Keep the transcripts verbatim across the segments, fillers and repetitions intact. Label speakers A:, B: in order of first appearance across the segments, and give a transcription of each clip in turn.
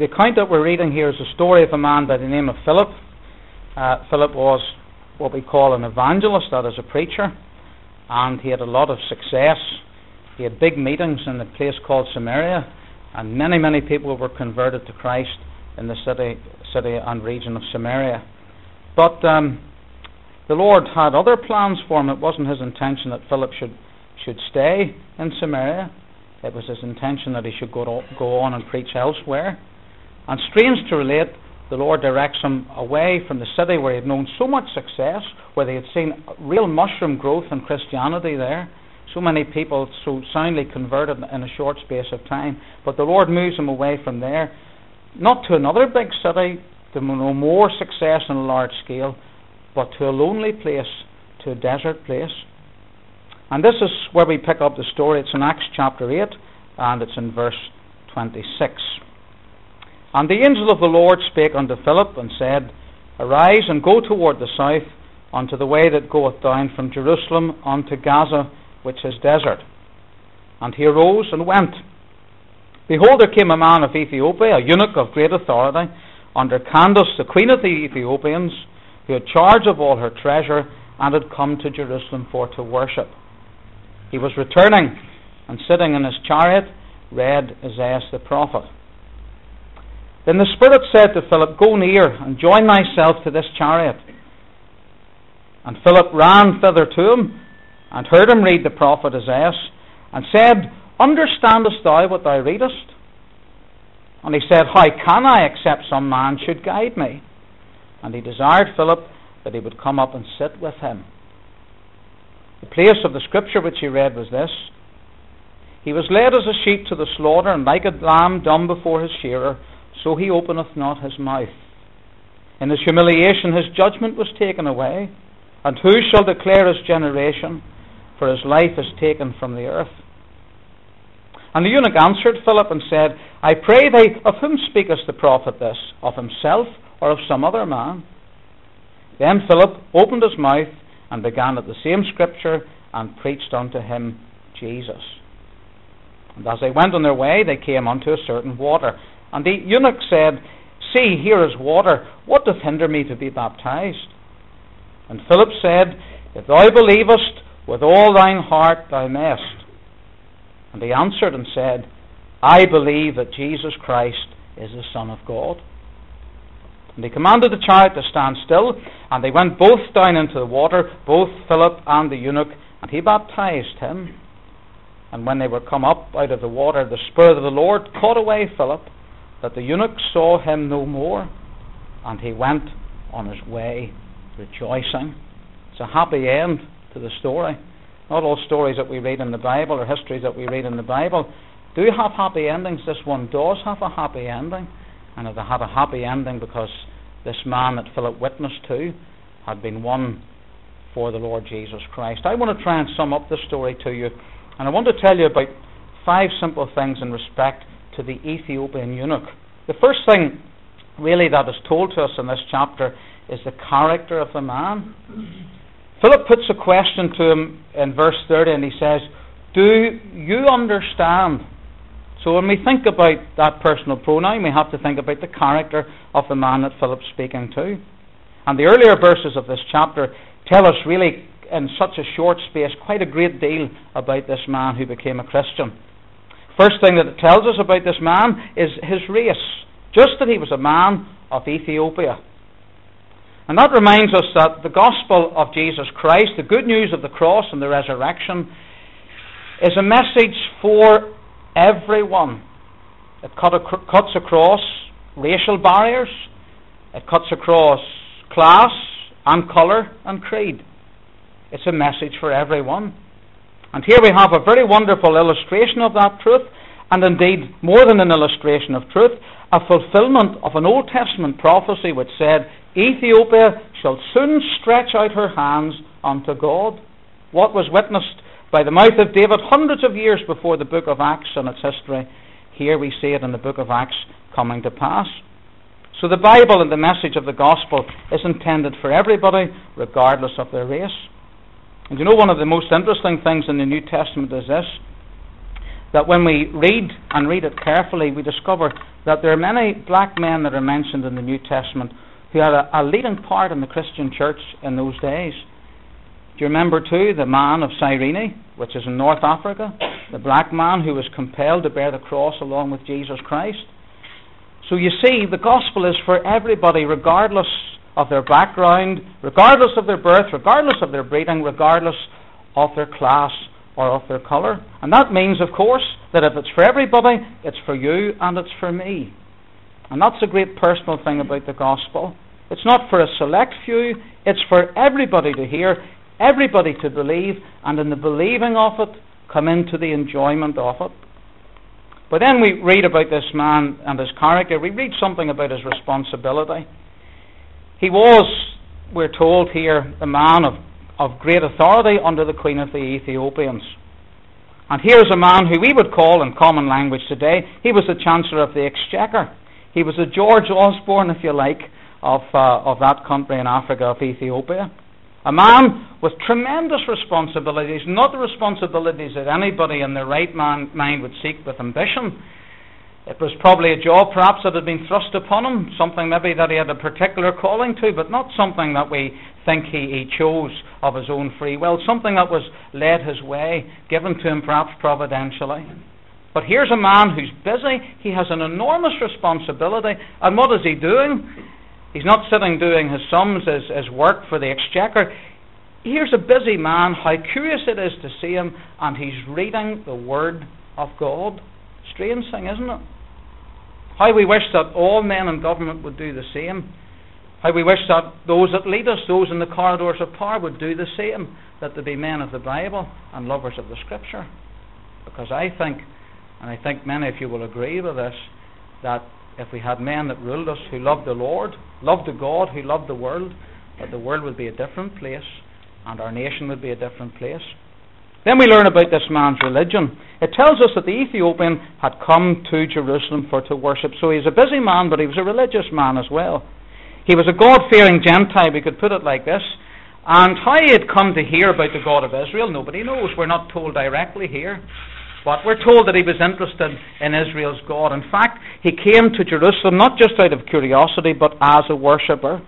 A: The account that we're reading here is a story of a man by the name of Philip. Uh, Philip was what we call an evangelist, that is a preacher, and he had a lot of success. He had big meetings in a place called Samaria, and many, many people were converted to Christ in the city, city and region of Samaria. But um, the Lord had other plans for him. It wasn't his intention that Philip should should stay in Samaria. It was his intention that he should go, to, go on and preach elsewhere. And strange to relate, the Lord directs him away from the city where he had known so much success, where they had seen real mushroom growth in Christianity there. So many people so soundly converted in a short space of time. But the Lord moves him away from there, not to another big city, to know more success on a large scale, but to a lonely place, to a desert place. And this is where we pick up the story. It's in Acts chapter eight, and it's in verse twenty-six. And the angel of the Lord spake unto Philip, and said, Arise, and go toward the south, unto the way that goeth down from Jerusalem unto Gaza, which is desert. And he arose and went. Behold, there came a man of Ethiopia, a eunuch of great authority, under Candace, the queen of the Ethiopians, who had charge of all her treasure, and had come to Jerusalem for to worship. He was returning, and sitting in his chariot, read Isaiah the prophet. Then the Spirit said to Philip, Go near, and join thyself to this chariot. And Philip ran thither to him, and heard him read the prophet Isaiah, and said, Understandest thou what thou readest? And he said, How can I, except some man should guide me? And he desired Philip that he would come up and sit with him. The place of the scripture which he read was this: He was led as a sheep to the slaughter, and like a lamb dumb before his shearer, so he openeth not his mouth. In his humiliation his judgment was taken away. And who shall declare his generation? For his life is taken from the earth. And the eunuch answered Philip and said, I pray thee, of whom speaketh the prophet this? Of himself, or of some other man? Then Philip opened his mouth, and began at the same scripture, and preached unto him Jesus. And as they went on their way, they came unto a certain water. And the eunuch said, See, here is water. What doth hinder me to be baptized? And Philip said, If thou believest with all thine heart, thou mayest. And he answered and said, I believe that Jesus Christ is the Son of God. And he commanded the chariot to stand still, and they went both down into the water, both Philip and the eunuch, and he baptized him. And when they were come up out of the water, the Spirit of the Lord caught away Philip, that the eunuch saw him no more, and he went on his way rejoicing. It's a happy end to the story. Not all stories that we read in the Bible, or histories that we read in the Bible, do have happy endings. This one does have a happy ending, and it had a happy ending because this man that Philip witnessed to had been won for the Lord Jesus Christ. I want to try and sum up the story to you, and I want to tell you about five simple things in respect to the Ethiopian eunuch. The first thing really that is told to us in this chapter is the character of the man. Philip puts a question to him in verse thirty, and he says, Do you understand? So when we think about that personal pronoun, we have to think about the character of the man that Philip's speaking to. And the earlier verses of this chapter tell us really, in such a short space, quite a great deal about this man who became a Christian. First thing that it tells us about this man is his race, just that he was a man of Ethiopia. And that reminds us that the gospel of Jesus Christ, the good news of the cross and the resurrection, is a message for everyone. It cut ac- cuts across racial barriers. It cuts across class and colour and creed. It's a message for everyone. And here we have a very wonderful illustration of that truth, and indeed, more than an illustration of truth, a fulfillment of an Old Testament prophecy which said, Ethiopia shall soon stretch out her hands unto God. What was witnessed by the mouth of David hundreds of years before the book of Acts and its history, here we see it in the book of Acts coming to pass. So the Bible and the message of the gospel is intended for everybody, regardless of their race. And you know, one of the most interesting things in the New Testament is this, that when we read and read it carefully, we discover that there are many black men that are mentioned in the New Testament who had a, a leading part in the Christian church in those days. Do you remember too the man of Cyrene, which is in North Africa, the black man who was compelled to bear the cross along with Jesus Christ? So you see, the gospel is for everybody, regardless of their background, regardless of their birth, regardless of their breeding, regardless of their class or of their colour. And that means, of course, that if it's for everybody, it's for you and it's for me. And that's a great personal thing about the gospel. It's not for a select few, it's for everybody to hear, everybody to believe, and in the believing of it, come into the enjoyment of it. But then we read about this man and his character. We read something about his responsibility. He was, we're told here, a man of, of great authority under the Queen of the Ethiopians. And here's a man who we would call, in common language today, he was the Chancellor of the Exchequer. He was a George Osborne, if you like, of, uh, of that country in Africa, of Ethiopia. A man with tremendous responsibilities, not the responsibilities that anybody in their right man, mind would seek with ambition. It was probably a job perhaps that had been thrust upon him, something maybe that he had a particular calling to, but not something that we think he, he chose of his own free will, something that was led his way, given to him perhaps providentially. But here's a man who's busy, he has an enormous responsibility, and what is he doing? He's not sitting doing his sums, his, his work for the Exchequer. Here's a busy man, how curious it is to see him, and he's reading the Word of God. Strange thing, isn't it? How we wish that all men in government would do the same. How we wish that those that lead us, those in the corridors of power, would do the same, that they be men of the Bible and lovers of the Scripture. Because I think, and I think many of you will agree with this, that if we had men that ruled us who loved the Lord, loved the God, who loved the world, that the world would be a different place and our nation would be a different place. Then we learn about this man's religion. It tells us that the Ethiopian had come to Jerusalem for to worship. So he's a busy man, but he was a religious man as well. He was a God-fearing Gentile, we could put it like this. And how he had come to hear about the God of Israel, nobody knows. We're not told directly here. But we're told that he was interested in Israel's God. In fact, he came to Jerusalem not just out of curiosity, but as a worshipper.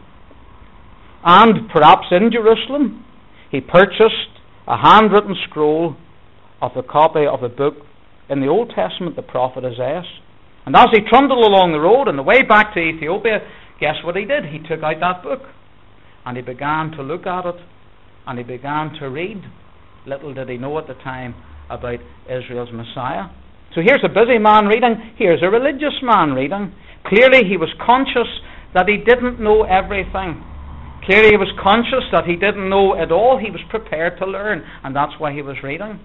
A: And perhaps in Jerusalem, he purchased a handwritten scroll of the copy of a book in the Old Testament, the prophet Isaiah. And as he trundled along the road on the way back to Ethiopia, guess what he did? He took out that book and he began to look at it and he began to read. Little did he know at the time about Israel's Messiah. So here's a busy man reading, here's a religious man reading. Clearly he was conscious that he didn't know everything. Clearly he was conscious that he didn't know it all. He was prepared to learn, and that's why he was reading.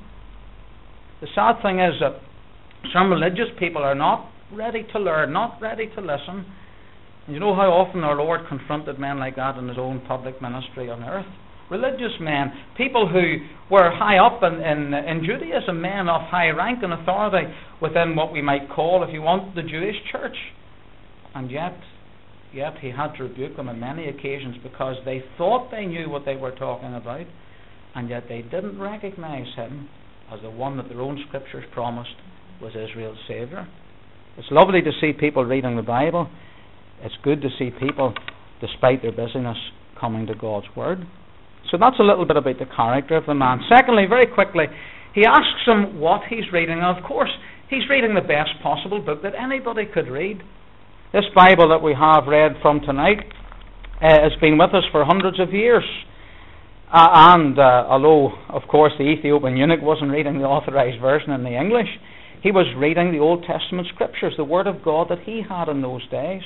A: The sad thing is that some religious people are not ready to learn, not ready to listen. And you know how often our Lord confronted men like that in his own public ministry on earth? Religious men, people who were high up in, in, in Judaism, men of high rank and authority within what we might call, if you want, the Jewish church. And yet, yet he had to rebuke them on many occasions because they thought they knew what they were talking about, and yet they didn't recognize him as the one that their own scriptures promised was Israel's Saviour. It's lovely to see people reading the Bible. It's good to see people, despite their busyness, coming to God's Word. So that's a little bit about the character of the man. Secondly, very quickly, he asks him what he's reading. And of course, he's reading the best possible book that anybody could read. This Bible that we have read from tonight uh, has been with us for hundreds of years. Uh, and uh, although, of course, the Ethiopian eunuch wasn't reading the authorized version in the English, he was reading the Old Testament scriptures, the Word of God that he had in those days.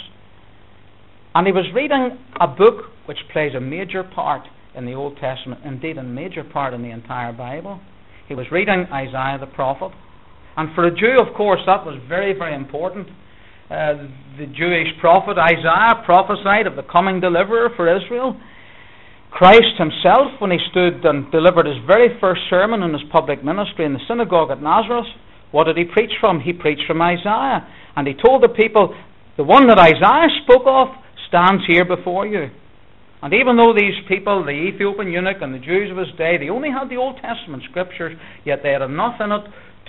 A: And he was reading a book which plays a major part in the Old Testament, indeed a major part in the entire Bible. He was reading Isaiah the prophet. And for a Jew, of course, that was very, very important. Uh, the Jewish prophet Isaiah prophesied of the coming deliverer for Israel. Christ himself, when he stood and delivered his very first sermon in his public ministry in the synagogue at Nazareth, what did he preach from? He preached from Isaiah. And he told the people, the one that Isaiah spoke of stands here before you. And even though these people, the Ethiopian eunuch and the Jews of his day, they only had the Old Testament scriptures, yet they had enough in it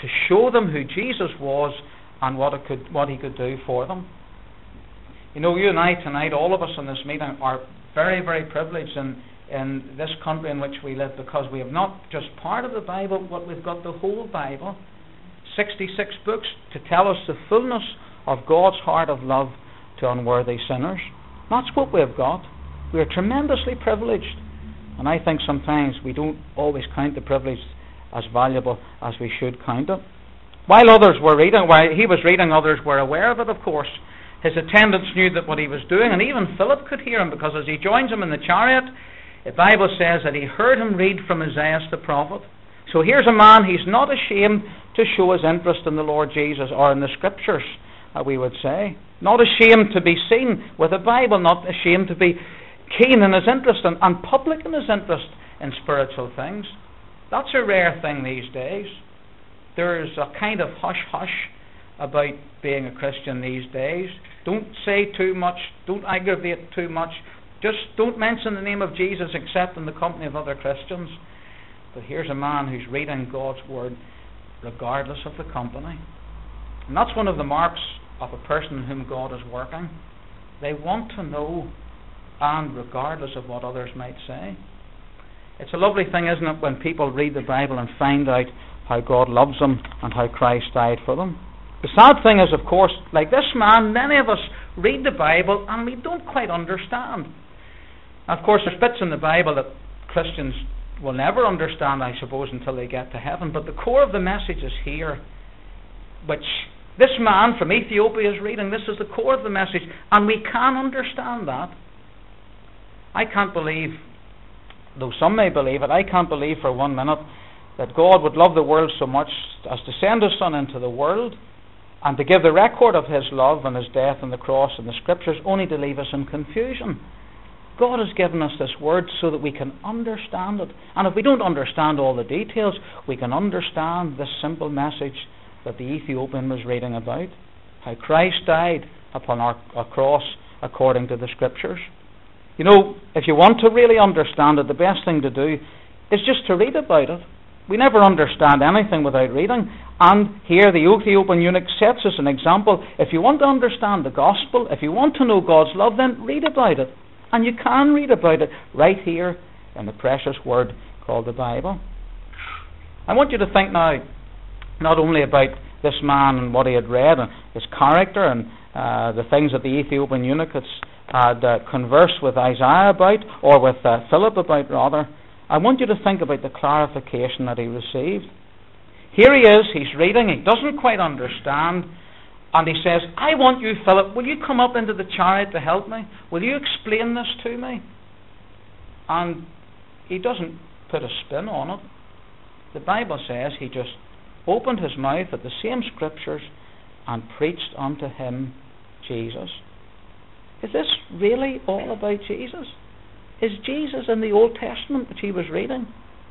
A: to show them who Jesus was and what it could, what he could do for them. You know, you and I tonight, all of us in this meeting, are very, very privileged in, in this country in which we live, because we have not just part of the Bible, but we've got the whole Bible. sixty-six books to tell us the fullness of God's heart of love to unworthy sinners. That's what we've got. We are tremendously privileged. And I think sometimes we don't always count the privilege as valuable as we should count it. While others were reading, while he was reading, others were aware of it, of course. His attendants knew that what he was doing, and even Philip could hear him, because as he joins him in the chariot, the Bible says that he heard him read from Isaiah the prophet. So here's a man, he's not ashamed to show his interest in the Lord Jesus, or in the Scriptures, uh, we would say. Not ashamed to be seen with the Bible, not ashamed to be keen in his interest and, and public in his interest in spiritual things. That's a rare thing these days. There's a kind of hush-hush about being a Christian these days. Don't say too much, don't aggravate too much, just don't mention the name of Jesus except in the company of other Christians. But here's a man who's reading God's Word regardless of the company. And that's one of the marks of a person in whom God is working. They want to know, and regardless of what others might say. It's a lovely thing, isn't it, when people read the Bible and find out how God loves them and how Christ died for them. The sad thing is, of course, like this man, many of us read the Bible and we don't quite understand. Of course, there's bits in the Bible that Christians will never understand, I suppose, until they get to heaven. But the core of the message is here, which this man from Ethiopia is reading. This is the core of the message, and we can understand that. I can't believe, though some may believe it, I can't believe for one minute that God would love the world so much as to send His Son into the world and to give the record of His love and His death on the cross and the Scriptures only to leave us in confusion. God has given us this Word so that we can understand it. And if we don't understand all the details, we can understand this simple message that the Ethiopian was reading about. How Christ died upon our, our cross according to the Scriptures. You know, if you want to really understand it, the best thing to do is just to read about it. We never understand anything without reading. And here the Ethiopian eunuch sets us an example. If you want to understand the gospel, if you want to know God's love, then read about it. And you can read about it right here in the precious word called the Bible. I want you to think now not only about this man and what he had read and his character and uh, the things that the Ethiopian eunuch had, had uh, conversed with Isaiah about, or with uh, Philip about rather. I want you to think about the clarification that he received. Here he is, he's reading, he doesn't quite understand, and he says, I want you, Philip, will you come up into the chariot to help me? Will you explain this to me? And he doesn't put a spin on it. The Bible says he just opened his mouth at the same Scriptures and preached unto him Jesus. Is this really all about Jesus? Is Jesus in the Old Testament which he was reading?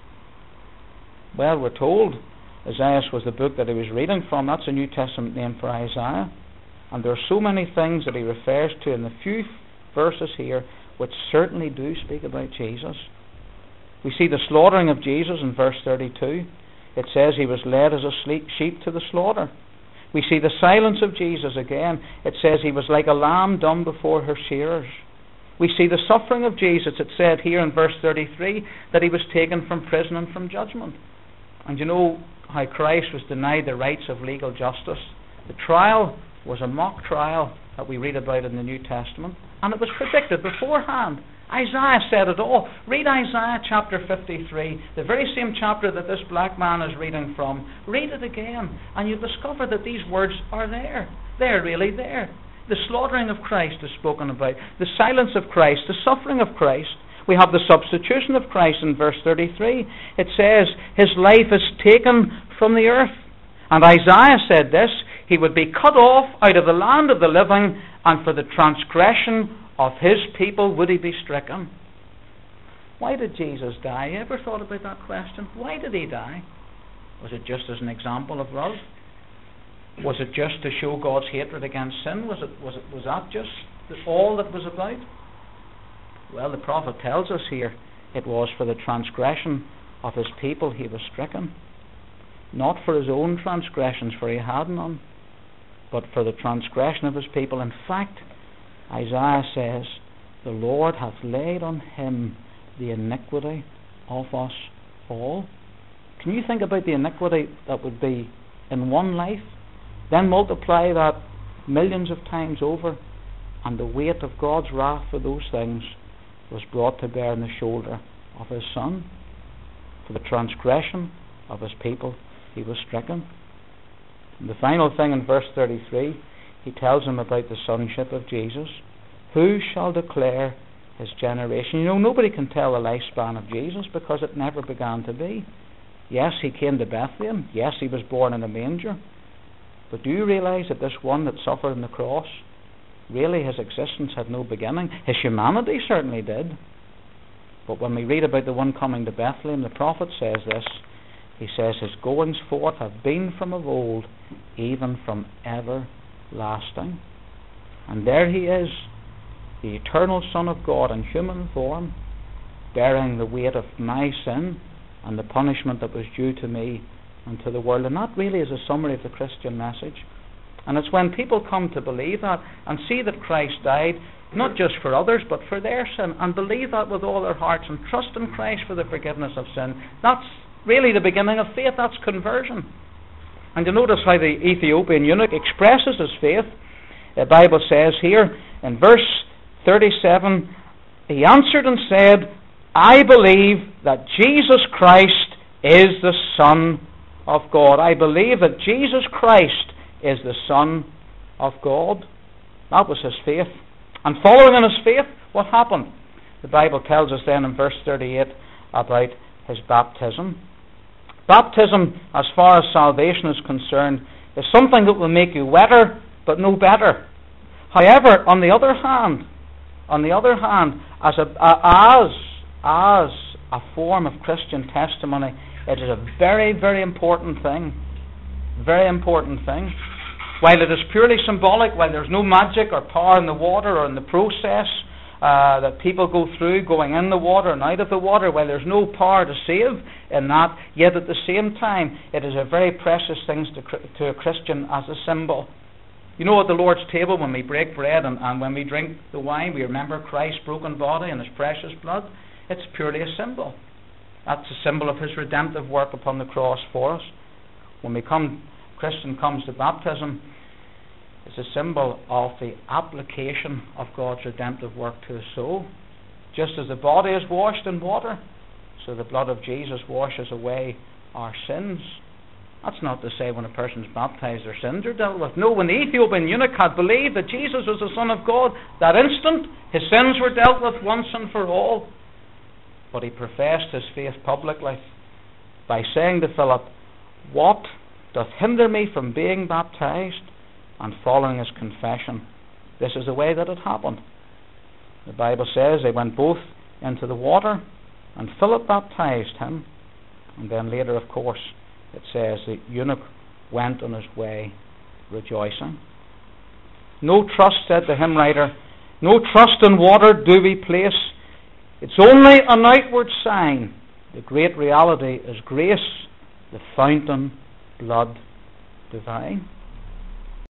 A: Well, we're told Isaiah was the book that he was reading from. That's a New Testament name for Isaiah. And there are so many things that he refers to in the few verses here which certainly do speak about Jesus. We see the slaughtering of Jesus in verse thirty-two. It says he was led as a sheep to the slaughter. We see the silence of Jesus again. It says he was like a lamb dumb before her shearers. We see the suffering of Jesus. It said here in verse thirty-three that he was taken from prison and from judgment. And you know how Christ was denied the rights of legal justice. The trial was a mock trial that we read about in the New Testament, and it was predicted beforehand. Isaiah said it all. Read Isaiah chapter fifty-three, the very same chapter that this black man is reading from. Read it again, and you'll discover that these words are there. They're really there. The slaughtering of Christ is spoken about, the silence of Christ, the suffering of Christ. We have the substitution of Christ in verse thirty-three. It says, his life is taken from the earth. And Isaiah said this, he would be cut off out of the land of the living, and for the transgression of his people would he be stricken. Why did Jesus die? You ever thought about that question? Why did he die? Was it just as an example of love? Was it just to show God's hatred against sin? Was it was it was that just all that was about? Well, the prophet tells us here it was for the transgression of his people he was stricken. not for his own transgressions, for he had none, but for the transgression of his people. In fact, Isaiah says, the Lord hath laid on him the iniquity of us all. Can you think about the iniquity that would be in one life? Then multiply that millions of times over, and the weight of God's wrath for those things was brought to bear on the shoulder of his Son. For the transgression of his people he was stricken. And the final thing in verse thirty-three, he tells him about the sonship of Jesus. Who shall declare his generation? You know, nobody can tell the lifespan of Jesus because it never began to be. Yes, he came to Bethlehem. Yes, he was born in a manger. But do you realize that this one that suffered on the cross, really his existence had no beginning? His humanity certainly did. But when we read about the one coming to Bethlehem, the prophet says this. He says, his goings forth have been from of old, even from everlasting. And there he is, the eternal Son of God in human form, bearing the weight of my sin and the punishment that was due to me and to the world. And that really is a summary of the Christian message. And it's when people come to believe that and see that Christ died, not just for others, but for their sin, and believe that with all their hearts and trust in Christ for the forgiveness of sin, that's really the beginning of faith. That's conversion. And you notice how the Ethiopian eunuch expresses his faith. The Bible says here in verse thirty-seven, he answered and said, I believe that Jesus Christ is the Son of God. I believe that Jesus Christ is the Son of God. That was his faith. And following in his faith, what happened? The Bible tells us then in verse thirty-eight about his baptism. Baptism, as far as salvation is concerned, is something that will make you wetter, but no better. However, on the other hand, on the other hand, as a, as as a form of Christian testimony, it is a very, very important thing. Very important thing. While it is purely symbolic, while there's no magic or power in the water or in the process uh, that people go through, going in the water and out of the water, while there's no power to save in that, yet at the same time, it is a very precious thing to, to a Christian as a symbol. You know, at the Lord's table, when we break bread and, and when we drink the wine, we remember Christ's broken body and his precious blood. It's purely a symbol. That's a symbol of his redemptive work upon the cross for us. When we come, Christian comes to baptism, it's a symbol of the application of God's redemptive work to his soul. Just as the body is washed in water, so the blood of Jesus washes away our sins. That's not to say when a person's baptized their sins are dealt with. No, when the Ethiopian eunuch had believed that Jesus was the Son of God, that instant his sins were dealt with once and for all. But he professed his faith publicly by saying to Philip, what doth hinder me from being baptized? And following his confession, this is the way that it happened. The Bible says they went both into the water, and Philip baptized him. And then later, of course, it says the eunuch went on his way rejoicing. No trust, said the hymn writer, no trust in water do we place. It's only an outward sign. The great reality is grace, the fountain, blood divine.